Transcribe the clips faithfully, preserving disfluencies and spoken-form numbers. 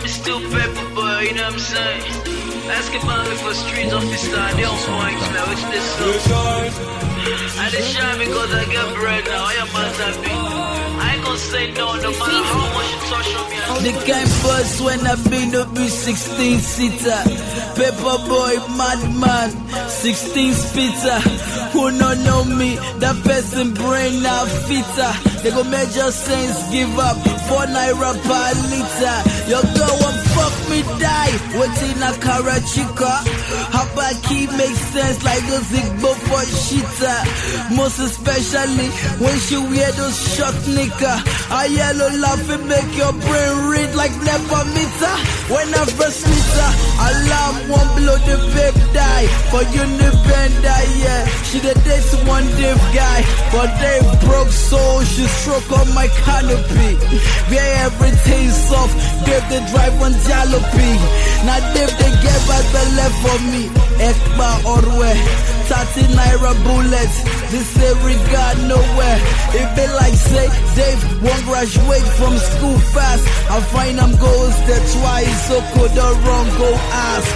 it's still paper boy, you know what I'm saying? Ask about me for streets officer, they don't point, man, which this song. I just shine because I get bread now, I am about to be. I ain't gonna say no, no matter how much you touch on me. The game buzz when I been up with sixteen seater. Paper boy, madman, sixteen spitter. Who don't know me, that person brain now fitter. They go major sense, give up, four naira per liter. Your girl won't fuck me die, waiting a Karachika. How about key makes sense like a Zigbo for shita. Most especially when she wear those short nigga. A yellow laugh and make your brain read like never meter. When I first meet her, alarm won't blow the babe die. For you the bender, yeah. She the dates one deaf guy, but they broke soul. She stroke on my canopy. Where everything's soft, Dave they drive on jalopy. Now Dave they gave us the left for me. Ekba Orwe, thirty naira bullets. This say regard nowhere. It be like say Dave won't graduate from school fast. I find I'm ghosted twice, so could the wrong go ask.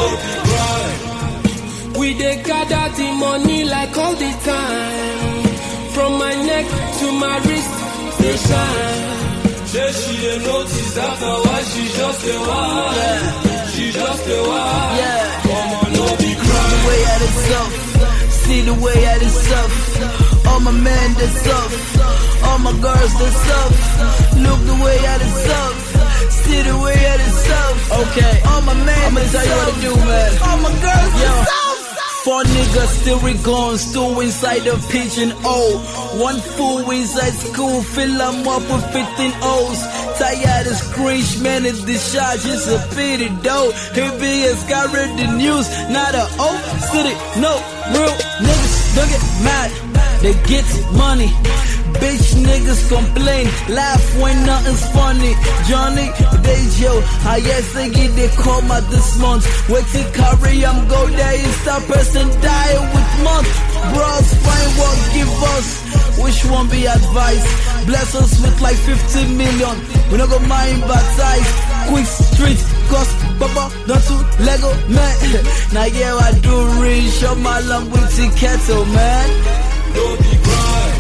We dey gather the money like all the time. From my neck to my wrist, they shine. Say she dey notice after why she just a wild. Yeah. She just a wild. Yeah. Come on, no be crying. The way I is up, see the way I is up. All my men that's up, all my girls that's up. Look the way I is up, see the way I is up. Okay, all my men I'ma tell you what to do, man. All my girls that's up. Four niggas still we gone, still inside the pigeon O. One fool inside school, fill them up with fifteen O's. Tired of screech, man, it's discharge, it's a pity though. He be as got read the news, not a O city, no real niggas don't get mad, they get money. Bitch niggas complain, laugh when nothing's funny. Johnny, Dejo, I guess they get they call my this month. Wait to carry, I'm go there, is that person die with month. Bros, find what give us, which one be advice? Bless us with like fifty million, we not go mind baptize. Quick street, cost, baba, not too Lego, man. Now yeah, I do reach up my lump with the kettle, man. Don't be crying.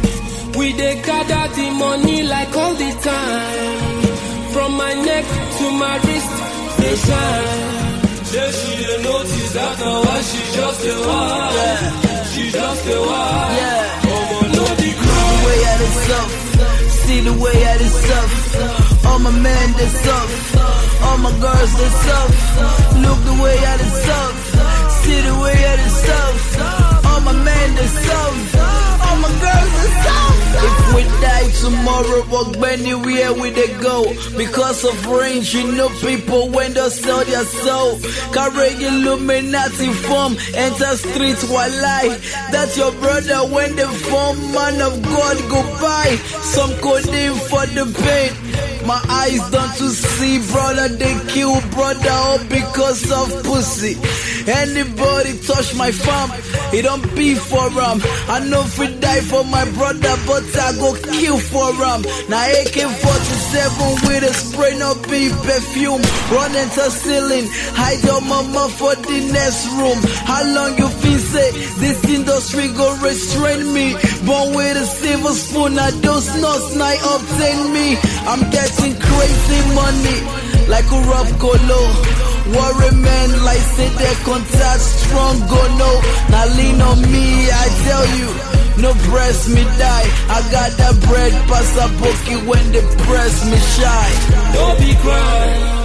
We dey gather the money like all the time. From my neck to my wrist, they shine. Say she dey notice after why she just a wild. Yeah. She just a wild. Yeah. Come on, no be crying. The way I is up, see the way I is up. All my men that's up, all my girls that's up. Look the way I is up, see the way I is up. All my men that's up, all my girls that's up. If we die tomorrow, walk anywhere we they go. Because of range, you know people when they sell their soul. Carry Illuminati form, enter streets while lie. That's your brother when the form man of God go by. Some coding for the pain. My eyes don't to see, brother, they kill brother all because of pussy. Anybody touch my farm, it don't be for ram. I know if we die for my brother, but I go kill for ram. Now A K forty-seven with a spray, no be perfume. Run into ceiling, hide your mama for the next room. How long you feel say this industry go restrain me? Born with a silver spoon, now those nuts now obtain me. I'm getting crazy money like a Rob Colo. Worry man like say they contact strong go no. Now lean on me, I tell you, no press me die. I got that bread, pass a bookie when they press me shy. Don't be crying.